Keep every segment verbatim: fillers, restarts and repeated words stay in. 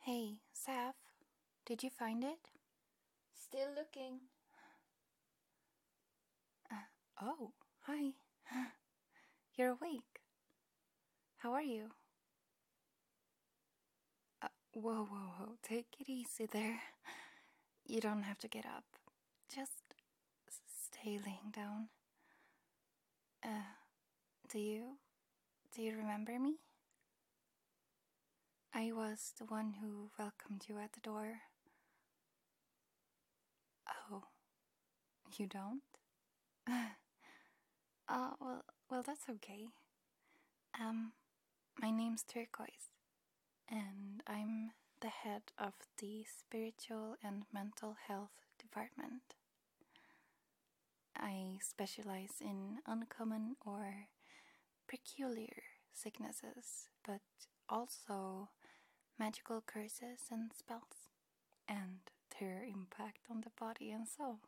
Hey, Saf, did you find it? Still looking. Uh, oh, hi. You're awake. How are you? Uh, whoa, whoa, whoa. Take it easy there. You don't have to get up. Just stay laying down. Uh, do you... do you remember me? I was the one who welcomed you at the door. Oh, you don't? Oh, well, well, that's okay. Um, my name's Turquoise, and I'm the head of the Spiritual and Mental Health Department. I specialize in uncommon or peculiar sicknesses, but also magical curses and spells, and their impact on the body and soul.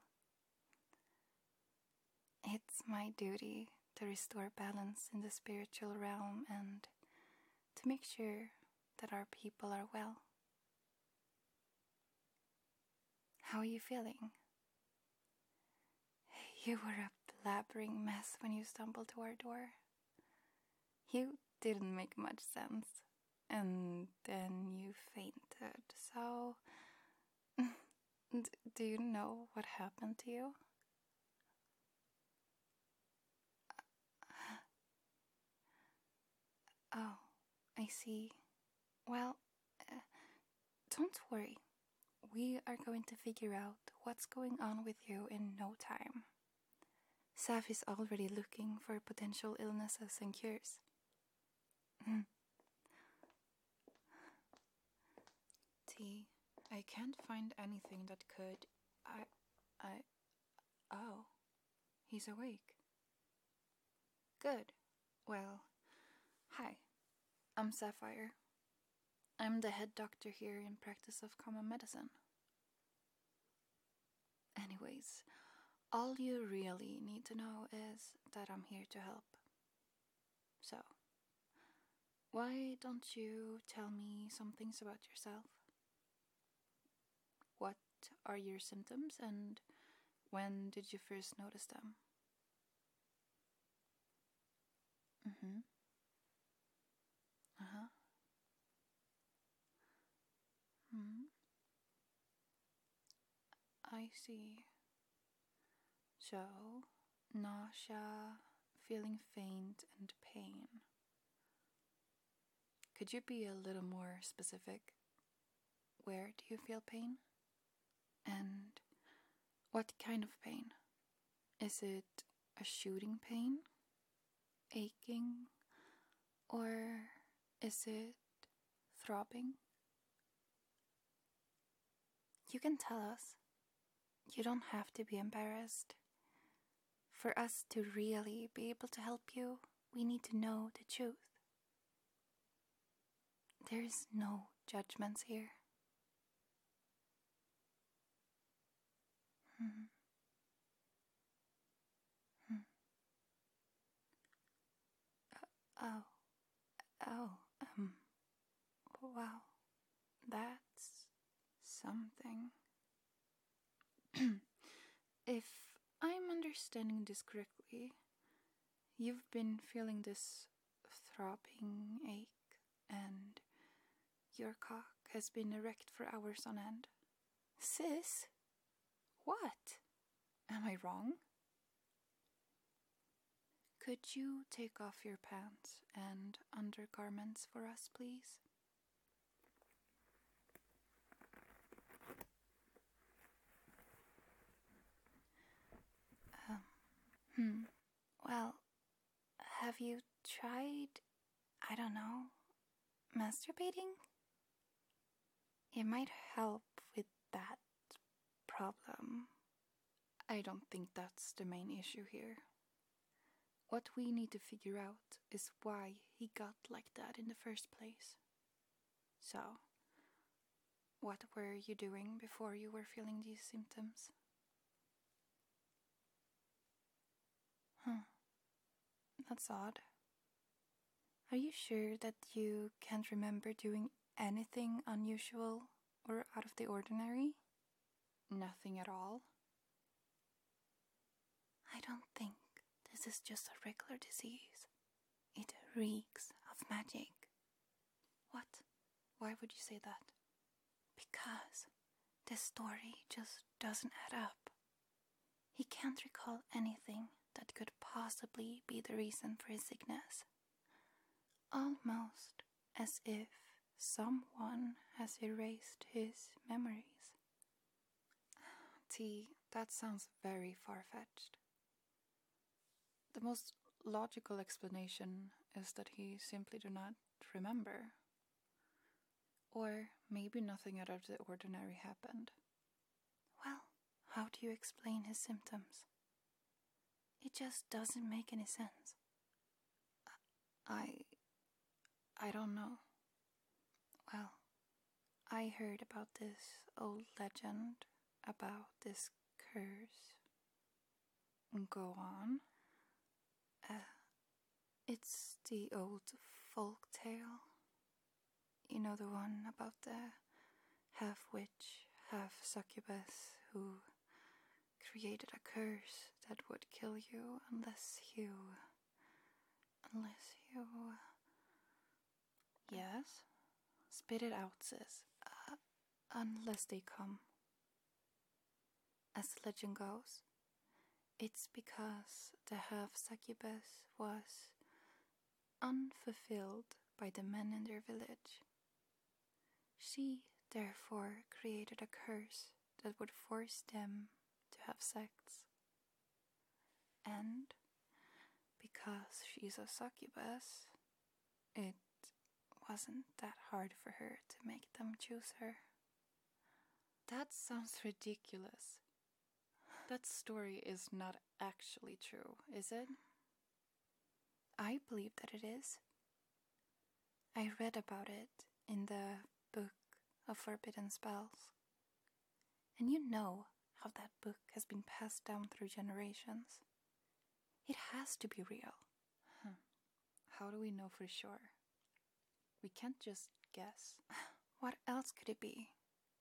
It's my duty to restore balance in the spiritual realm and to make sure that our people are well. How are you feeling? You were a blabbering mess when you stumbled to our door. You didn't make much sense, and then you fainted, so... Do you know what happened to you? Oh, I see. Well, uh, don't worry. We are going to figure out what's going on with you in no time. Saf is already looking for potential illnesses and cures. T, I can't find anything that could... I... I... Oh, he's awake. Good. Well, hi. I'm Sapphire. I'm the head doctor here in Practice of Common Medicine. Anyways, all you really need to know is that I'm here to help. So, why don't you tell me some things about yourself? What are your symptoms and when did you first notice them? Mm-hmm. Uh-huh. Hmm. I see. So, nausea, feeling faint, and pain. Could you be a little more specific? Where do you feel pain? And what kind of pain? Is it a shooting pain? Aching? Or is it throbbing? You can tell us. You don't have to be embarrassed. For us to really be able to help you, we need to know the truth. There is no judgments here. Hmm. Hmm. Uh, oh. Oh. Um. Wow. That's something. If I'm understanding this correctly, you've been feeling this throbbing ache and your cock has been erect for hours on end. Sis? What? Am I wrong? Could you take off your pants and undergarments for us, please? Um, hmm. Well, have you tried, I don't know, masturbating? It might help with that problem. I don't think that's the main issue here. What we need to figure out is why he got like that in the first place. So, what were you doing before you were feeling these symptoms? Huh. That's odd. Are you sure that you can't remember doing anything unusual or out of the ordinary? Nothing at all? I don't think this is just a regular disease. It reeks of magic. What? Why would you say that? Because the story just doesn't add up. He can't recall anything that could possibly be the reason for his sickness. Almost as if someone has erased his memories. T, that sounds very far-fetched. The most logical explanation is that he simply do not remember. Or maybe nothing out of the ordinary happened. Well, how do you explain his symptoms? It just doesn't make any sense. I... I don't know. Well, I heard about this old legend about this curse. Go on. Uh, it's the old folk tale. You know, the one about the half-witch, half-succubus who created a curse that would kill you unless you... unless you... Yes? Spit it out, sis. Uh, unless they come. As the legend goes, it's because the half-succubus was unfulfilled by the men in their village. She therefore created a curse that would force them to have sex. And because she's a succubus, it wasn't that hard for her to make them choose her. That sounds ridiculous. That story is not actually true, is it? I believe that it is. I read about it in the Book of Forbidden Spells. And you know how that book has been passed down through generations. It has to be real. Huh. How do we know for sure? We can't just guess. What else could it be?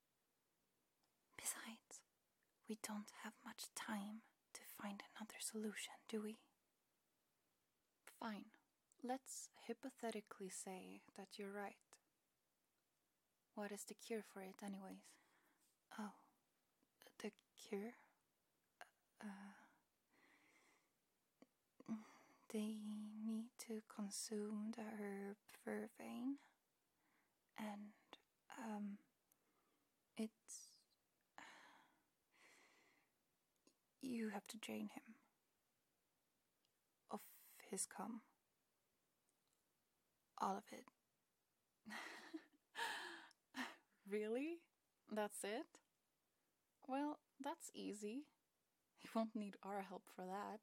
Besides, we don't have much time to find another solution, do we? Fine. Let's hypothetically say that you're right. What is the cure for it, anyways? Oh, the cure? Uh, they need to consume the herb vervain, and um, it's you have to drain him of his cum. All of it. Really? That's it? Well, that's easy. You won't need our help for that.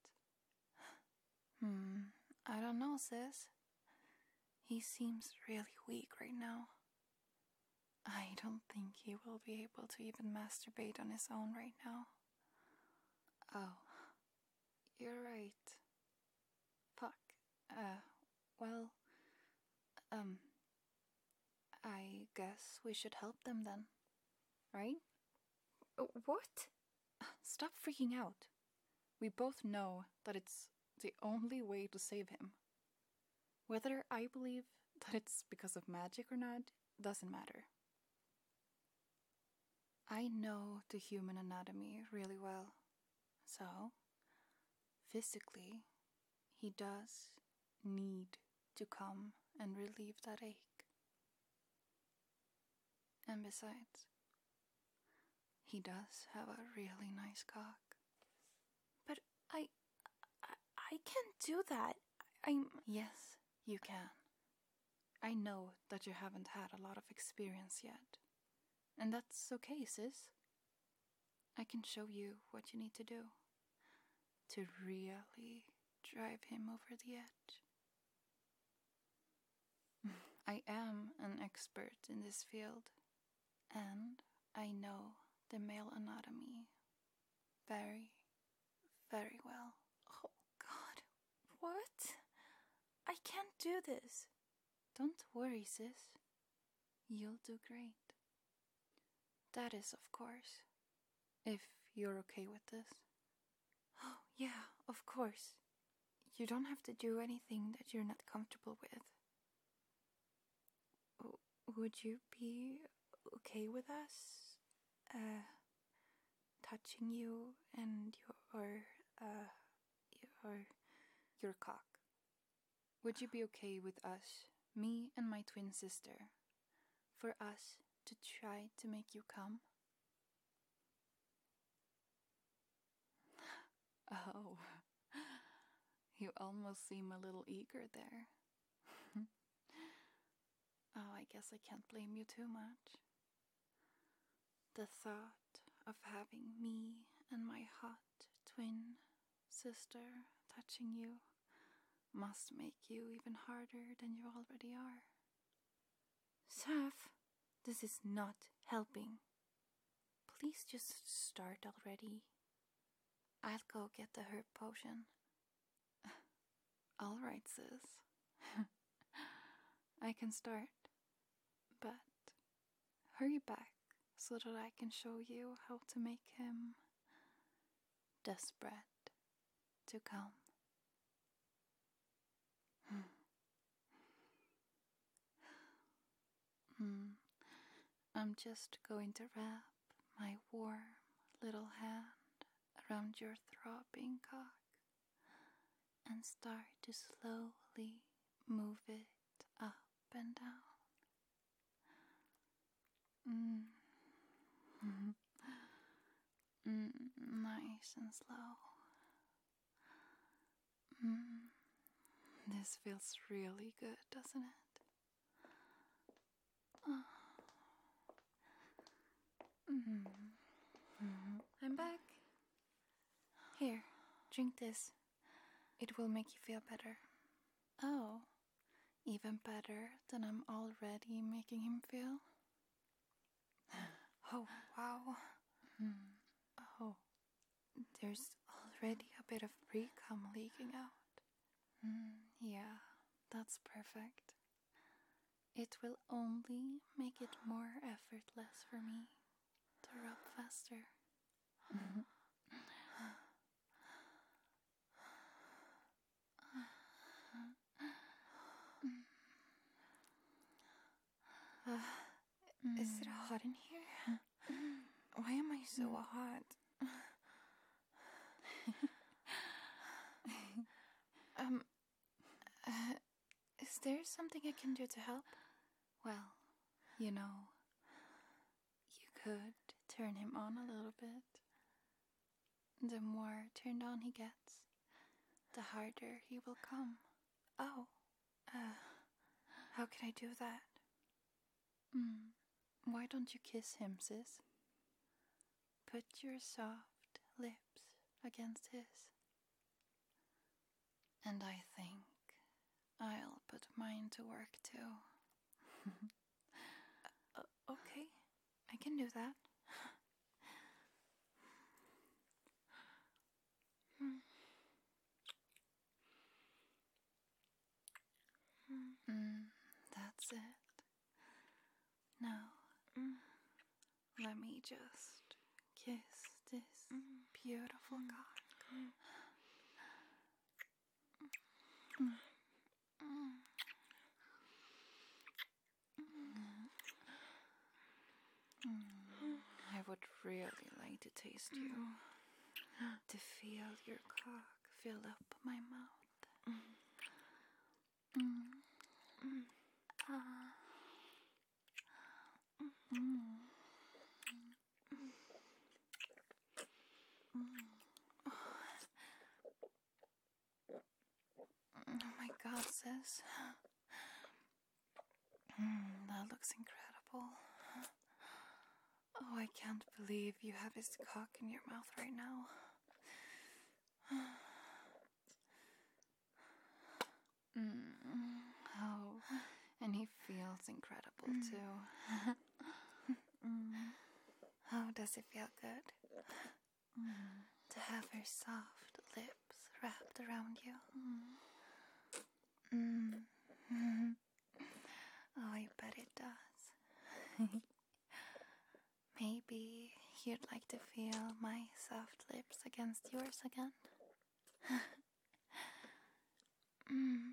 Hmm, I don't know, sis. He seems really weak right now. I don't think he will be able to even masturbate on his own right now. Oh, you're right. Fuck. Uh, well, um, I guess we should help them then, right? What? Stop freaking out. We both know that it's the only way to save him. Whether I believe that it's because of magic or not doesn't matter. I know the human anatomy really well. So, physically, he does need to come and relieve that ache. And besides, he does have a really nice cock. But I, I, I can't do that. I'm... Yes, you can. I know that you haven't had a lot of experience yet. And that's okay, sis. I can show you what you need to do to really drive him over the edge. I am an expert in this field, and I know the male anatomy very, very well. Oh, God. What? I can't do this. Don't worry, sis. You'll do great. That is, of course, if you're okay with this. Oh, yeah, of course. You don't have to do anything that you're not comfortable with. W- would you be okay with us, uh, touching you and your, uh, your, your cock? Would you be okay with us, me and my twin sister, for us to try to make you come? Oh, you almost seem a little eager there. Oh, I guess I can't blame you too much. The thought of having me and my hot twin sister touching you must make you even harder than you already are. Saf, this is not helping. Please just start already. I'll go get the herb potion. All right, sis. I can start, but hurry back so that I can show you how to make him desperate to come. Hmm. I'm just going to wrap my warm little hand around your throbbing cock and start to slowly move it up and down. Mm. Mm, nice and slow. Mm. This feels really good, doesn't it? Oh. Mm. Mm. I'm back. Here, drink this. It will make you feel better. Oh, even better than I'm already making him feel? Oh, wow. Mm. Oh, there's already a bit of pre-cum leaking out. Mm, yeah, that's perfect. It will only make it more effortless for me to rub faster. Uh, is it hot in here? Why am I so hot? um, uh, is there something I can do to help? Well, you know, you could turn him on a little bit. The more turned on he gets, the harder he will come. Oh, uh, how can I do that? Mm, why don't you kiss him, sis? Put your soft lips against his. And I think I'll put mine to work too. uh, okay, I can do that. Mm, that's it. Now, let me just kiss this beautiful cock. I would really like to taste you, to feel your cock fill up my mouth. Mm. Ah. Mm. Oh my god, sis. Mm, that looks incredible. Oh, I can't believe you have his cock in your mouth right now. Mm. Oh, and he feels incredible too. Mm. Oh, does it feel good? Mm. To have her soft lips wrapped around you. Mm. Mm. Maybe you'd like to feel my soft lips against yours again? mm.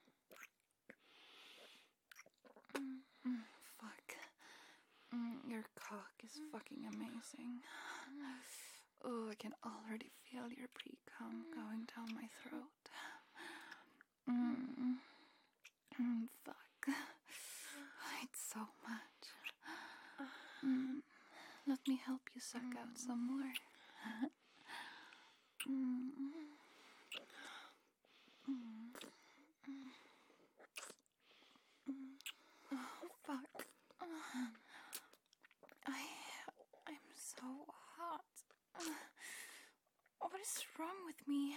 Mm, fuck. Mm, your cock is fucking amazing. Oh, I can already feel your pre-cum going down my throat. Mm. Mm, fuck. It's so much. Mm. Let me help you suck out some more. Mm. Mm. Oh, fuck. I, I'm so hot. What is wrong with me?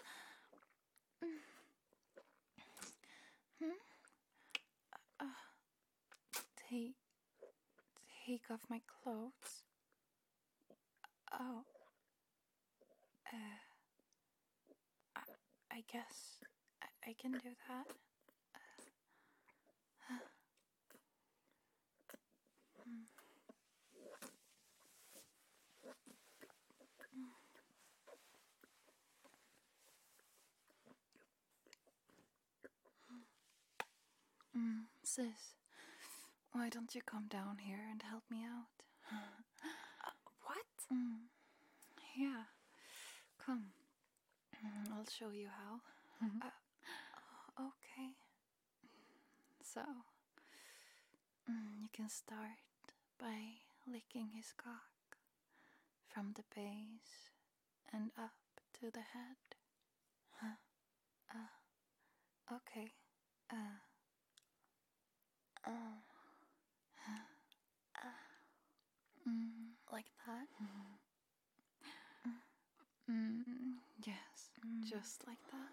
Hmm? Uh, take, take off my clothes. Oh. Uh, I, I guess I, I can do that. Uh, mm. Mm, sis, why don't you come down here and help me out? Uh, what? Mm, yeah, come. Mm, I'll show you how. uh, okay. So, mm, you can start by licking his cock from the base and up to the head. Uh, okay. Uh, Uh, mm, like that? mm, yes, Mm. just like that.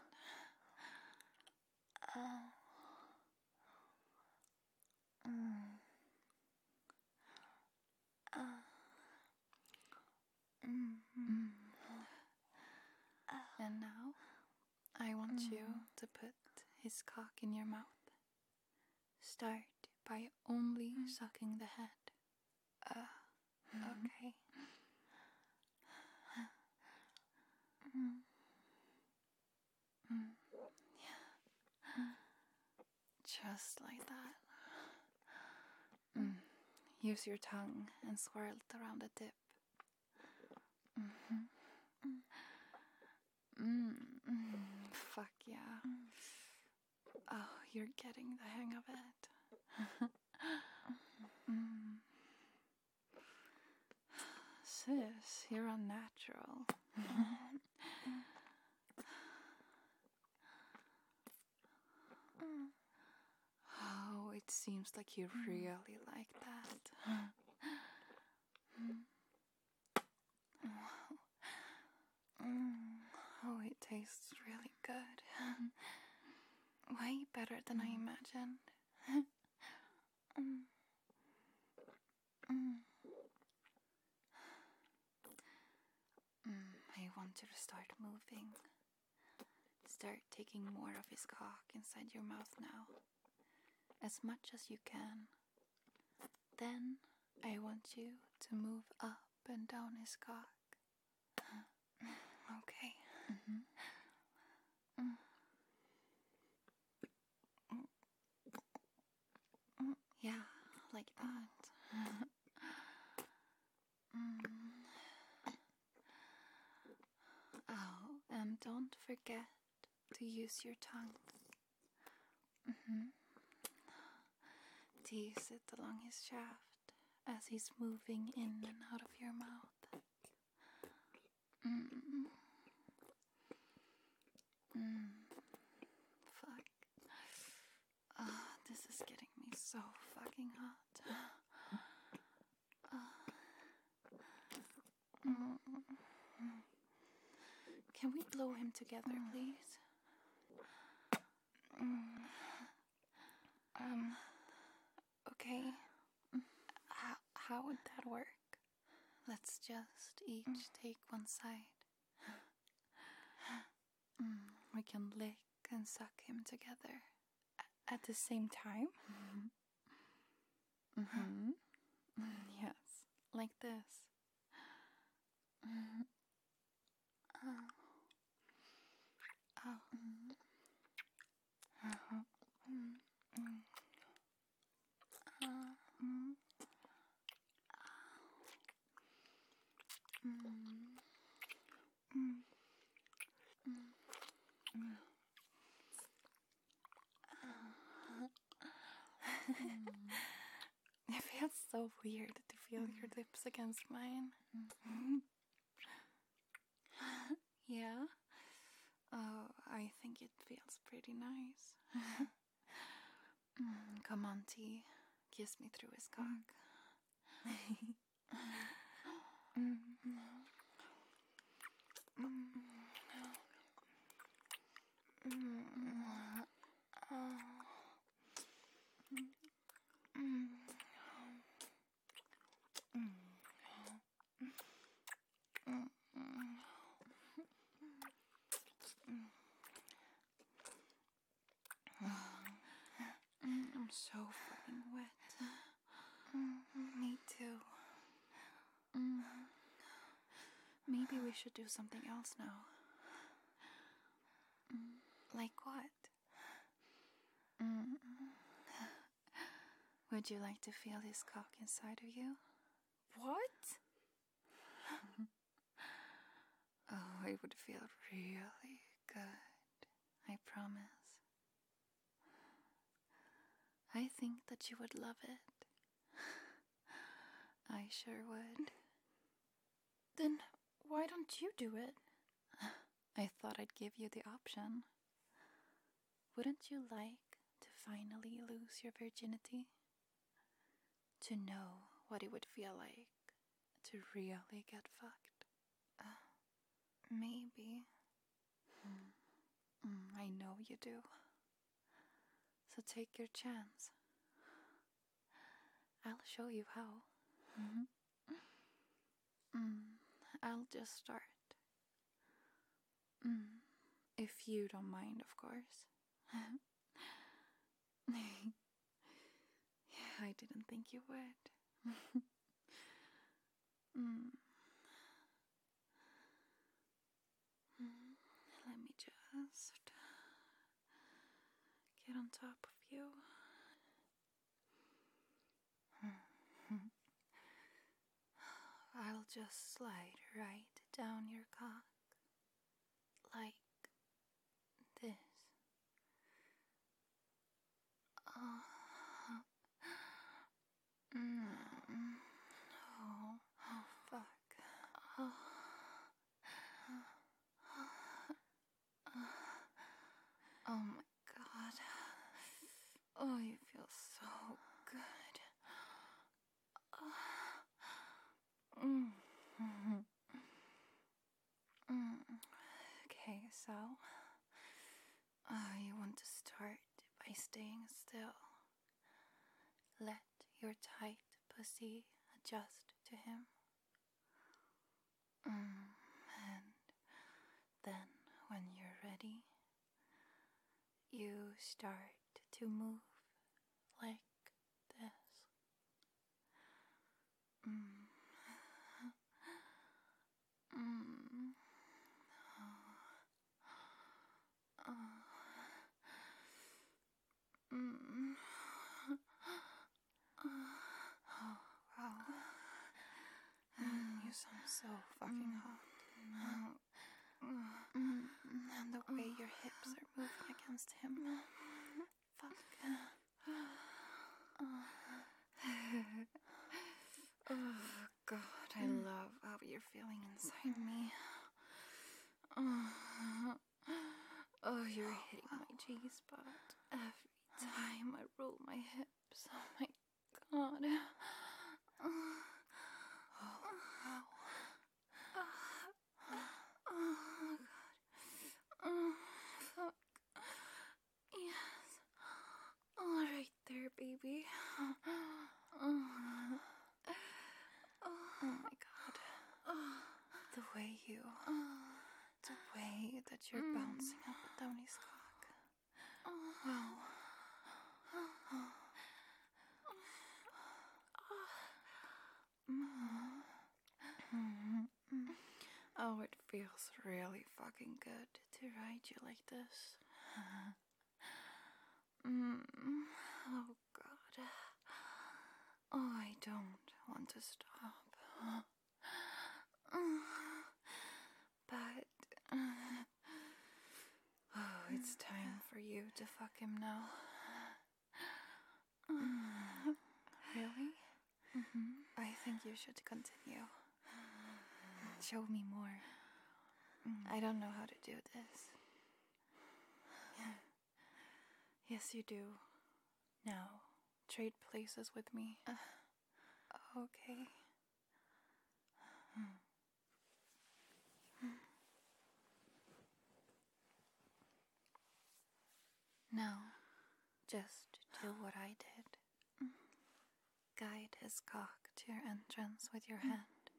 Uh, mm. Uh, mm. Mm. Uh, And now, I want Mm. you to put his cock in your mouth. Start by only sucking the head. Uh, okay. Mm. Mm. Yeah. Just like that. Mm. Use your tongue and swirl it around the tip. Mm-hmm. Mm. Mm. Fuck yeah. Oh, you're getting the hang of it. mm. Sis, you're unnatural. Oh, it seems like you really like that. Mm. Oh, it tastes really good. Way better than I imagined. Mm. Mm. Mm, I want you to start moving. Start taking more of his cock inside your mouth now. As much as you can. Then I want you to move up and down his cock. Okay. Mm-hmm. Mm. Yeah, like that. Mm. Oh, and don't forget to use your tongue. Mm-hmm. Tease it along his shaft as he's moving in and out of your mouth. Mm. Mm. Fuck. Ah, this is getting me so fucking hot. Ah. Mm. Can we blow him together, please? Mm. Um. Okay. How, how would that work? Let's just each take one side. Mm. We can lick and suck him together. At the same time? Mm-hmm. like this. Oh. Oh. Uh-huh. Mm. Uh, mm. Mm. Mm. Mm. It feels so weird to feel your lips against mine. Yeah? Oh, I think it feels pretty nice. Mm, come on, T. Kiss me through his cock. Mm. Mm. Mm. Oh. Mm. Mm. Mm. Mm. I'm so fucking wet. Mm. Me too. Mm. Maybe we should do something else now. Mm. Like what? Mm. Would you like to feel his cock inside of you? What? Oh, it would feel really good. I promise. I think that you would love it. I sure would. Then why don't you do it? I thought I'd give you the option. Wouldn't you like to finally lose your virginity? To know what it would feel like to really get fucked? Uh, maybe. Mm. Mm, I know you do. So take your chance. I'll show you how. Mm-hmm. Mm, I'll just start. Mm, if you don't mind, of course. Yeah, I didn't think you would. mm. Mm, let me just get on top of you. I'll just slide right down your cock. Like this. Oh. Mm. Oh. Oh, fuck. Oh. Oh my god. Oh, you feel so good. Mm. Mm. Okay, so uh, you want to start by staying still. Let your tight pussy adjust to him. Mm. And then, when you're ready, you start to move like this. Mm. Mm. Oh. Mm. Oh, wow. Mm, you sound so fucking hot. Mm. And the way your hips are moving against him. Fuck. Oh, God, I love how you're feeling inside me. Oh, oh, you're hitting my G-spot every time I roll my hips. Oh my God. Oh, wow. Oh, God. Oh, fuck. Yes. All right there, baby. Oh, oh my God. The way you... The way that you're bouncing up and down his cock. Wow. it feels really fucking good to ride you like this. mm. Oh God. Oh, I don't want to stop. But oh, it's time for you to fuck him now. Really? Mm-hmm. I think you should continue. Show me more. I don't know how to do this. Yes, you do. Now, trade places with me. Uh, okay. Now, just do what I did. Guide his cock to your entrance with your hand.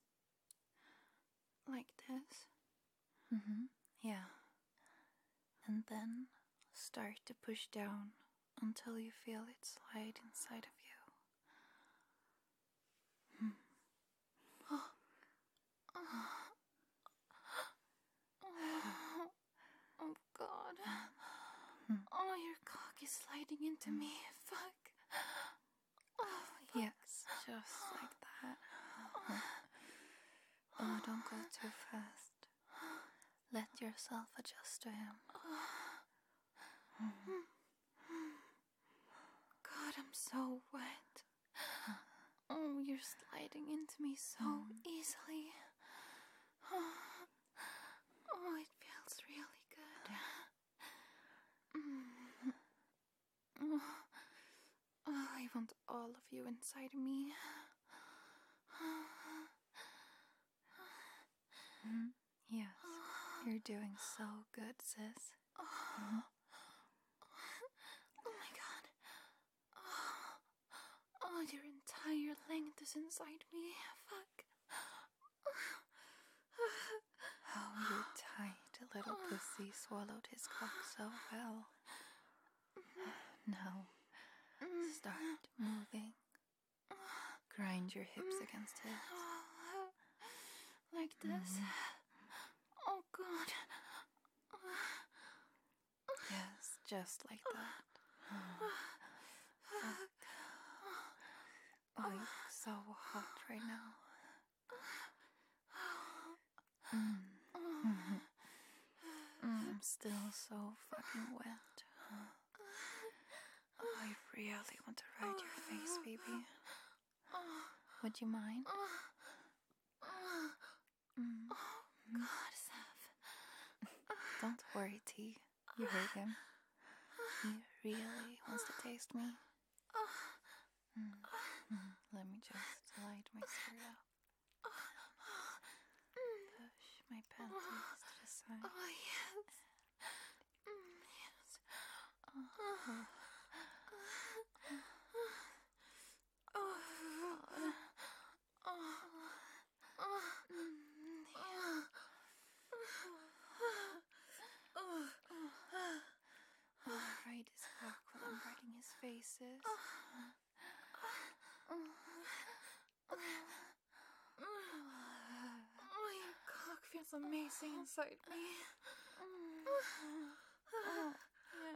Like this? Mm-hmm. Yeah. And then start to push down until you feel it slide inside of you. Hmm. Oh. Oh. Oh. Oh God. Hmm. Oh, your cock is sliding into me. Fuck. Oh, fuck. Yes, just like that. Oh, don't go too fast. Let yourself adjust to him. God, I'm so wet. Oh, you're sliding into me so easily. Oh, it feels really good. Oh, I want all of you inside me. Yes, you're doing so good, sis. Mm-hmm. Oh my God. Oh, oh, your entire length is inside me. Fuck. How your tight little pussy swallowed his cock so well. Now, start moving. Grind your hips against his. Like this? Mm-hmm. Oh God. Yes, just like that. Fuck. Oh, you're so hot right now. Mm. Mm-hmm. Mm, I'm still so fucking wet. Oh, I really want to ride your face, baby. Would you mind? Mm. Oh, God, Seth. Don't worry, T. You heard him. He really wants to taste me. Mm. Mm. Let me just slide my skirt up. Push my panties to the side. Oh, yes. Yes. Oh. Oh. Ride his cock while I'm riding his faces. Oh, your cock feels amazing inside me. Oh, yes.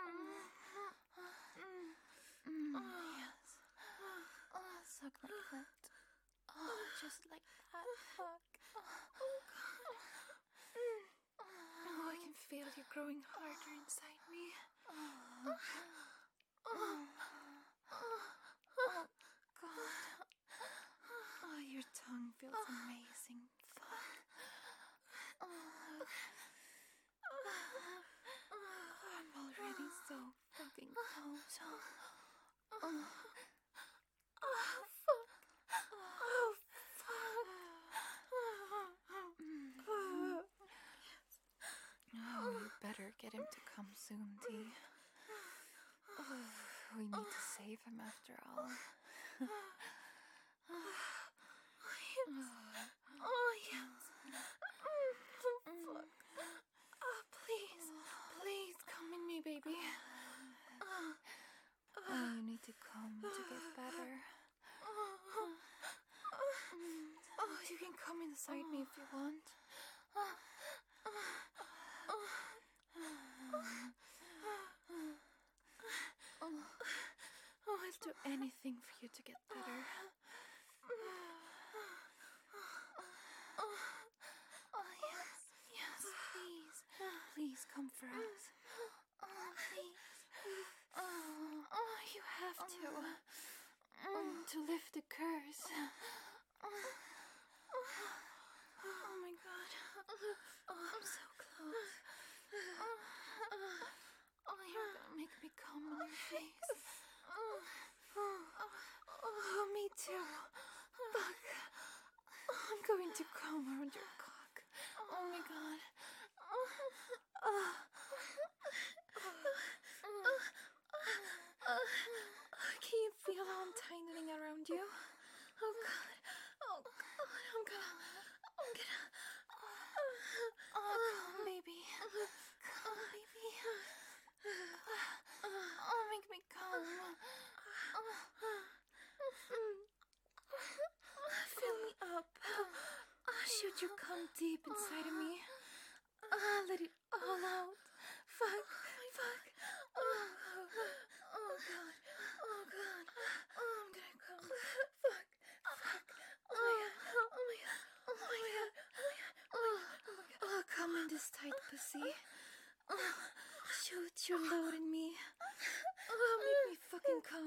Yes. Oh, suck like that. Oh, just like that. Fuck. Oh, God. Oh, I can feel you growing harder inside me. Oh, oh, oh, God. Oh, your tongue feels amazing. Fuck. Oh, I'm already so fucking close. Oh, oh, fuck. Oh, fuck. Oh, you better get him to come soon, T. Oh, we need to save him after all. Oh, yes. Fuck. Oh, please. Please come in me, baby. Oh, you need to come to get better. Oh, you can come inside me if you want. Oh, I'll do anything for you to get better. Oh, yes. Yes, please. Please come for us. Oh, please. Oh, you have to. Um, to lift the curse. Oh my god. Oh, I'm so close. Oh, you're gonna make me come on your face. Oh, me too. Fuck. I'm going to come around your cock. Oh my god. Can you feel how I'm tightening around you? Oh god. Oh god. I'm gonna. I'm gonna. Oh, come, baby. Come, baby. Oh, make me come. Fill me up. Should you come deep inside of me? Ah, let it all out. Fuck. Fuck. Oh, oh god. Oh god. Oh, I'm gonna come. Fuck. Fuck. Oh my god. Oh my god. Oh my god. Oh my god. Oh, come in this tight pussy. Oh, shoot your load in me. Oh, make me fucking come.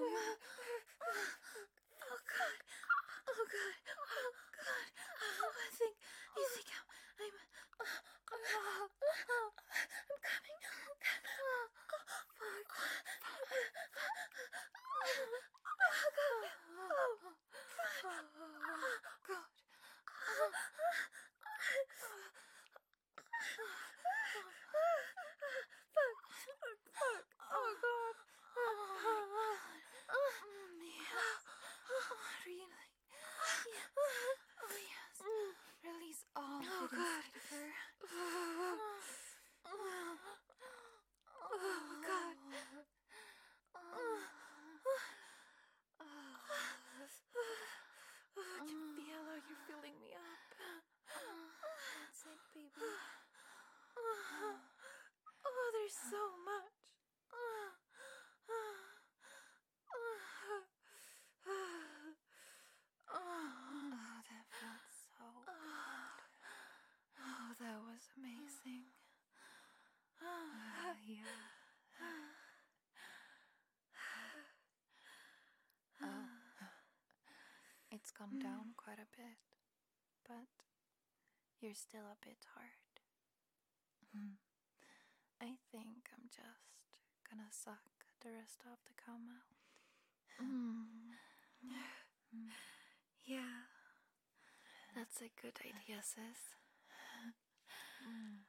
Oh god. Oh god. Oh god. Oh, I think. You think I'm. I'm. Oh, oh, oh, I'm coming. I'm coming. Oh, fuck. Oh god. Oh, oh god. Fuck. Fuck. Oh god. Oh, yes. Oh, really? Yes. Oh, yes. Release all of it inside of her. Oh, God. I can feel how you're filling me up. That's it, baby. Oh, there's so much. Oh, that felt so good. Oh, that was amazing. Uh, yeah. Oh, it's gone down quite a bit, but you're still a bit hard. I think I'm just gonna suck the rest of the cum out. Mm. Yeah, that's a good idea, sis. Mm.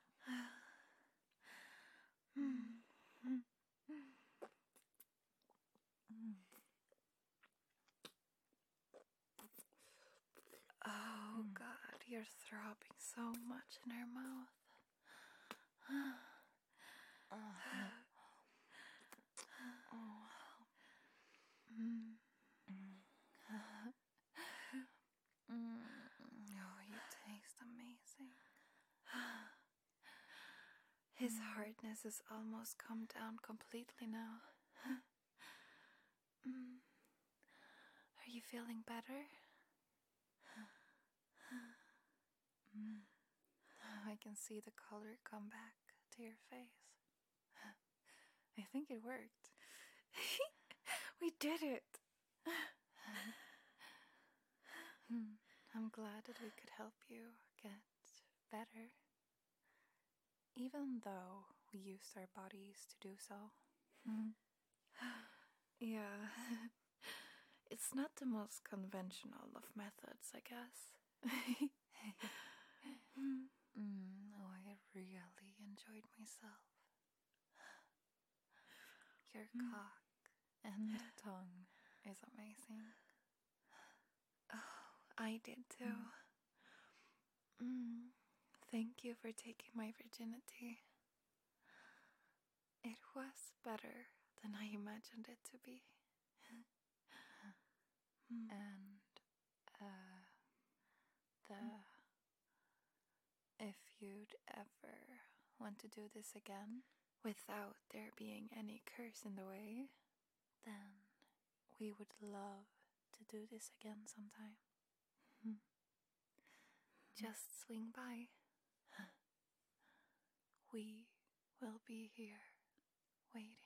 Oh god, you're throbbing so much in her mouth. Mm. Oh, you taste amazing. His hardness has almost come down completely now. Mm. Are you feeling better? Mm. I can see the color come back to your face. I think it worked. We did it. I'm glad that we could help you get better. Even though we used our bodies to do so. Yeah. It's not the most conventional of methods, I guess. mm, oh, I really enjoyed myself. Your Mm. cock and tongue is amazing. Oh, I did too. Mm. Thank you for taking my virginity. It was better than I imagined it to be. Mm. And uh, the if you'd ever want to do this again without there being any curse in the way, then we would love to do this again sometime. Just swing by. We will be here waiting.